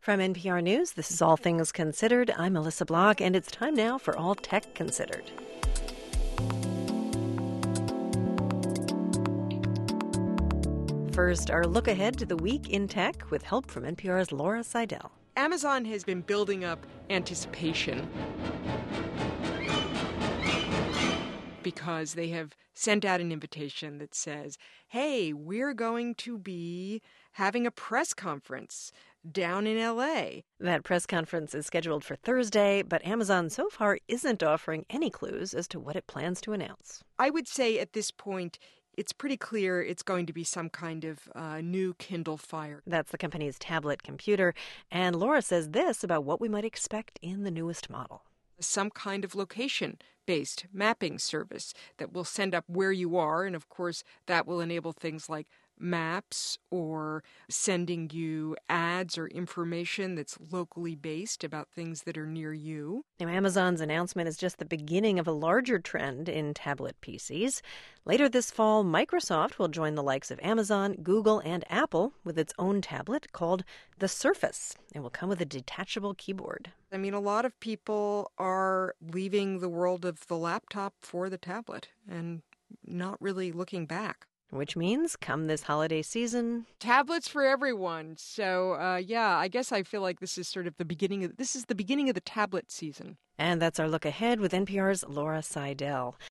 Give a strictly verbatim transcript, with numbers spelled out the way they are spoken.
From N P R News, this is All Things Considered. I'm Melissa Block, and it's time now for All Tech Considered. First, our look ahead to the week in tech with help from N P R's Laura Seidel. Amazon has been building up anticipation because they have sent out an invitation that says, hey, we're going to be having a press conference down in L A. That press conference is scheduled for Thursday, but Amazon so far isn't offering any clues as to what it plans to announce. I would say at this point, it's pretty clear it's going to be some kind of uh, new Kindle Fire. That's the company's tablet computer, and Laura says this about what we might expect in the newest model. Some kind of location-based mapping service that will send up where you are, and of course that will enable things like maps or sending you ads or information that's locally based about things that are near you. Now, Amazon's announcement is just the beginning of a larger trend in tablet P Cs. Later this fall, Microsoft will join the likes of Amazon, Google, and Apple with its own tablet called the Surface. It will come with a detachable keyboard. I mean, a lot of people are leaving the world of the laptop for the tablet and not really looking back. Which means, come this holiday season, tablets for everyone. So, uh, yeah, I guess I feel like this is sort of the beginning of this is the beginning of the tablet season. And that's our look ahead with N P R's Laura Seidel.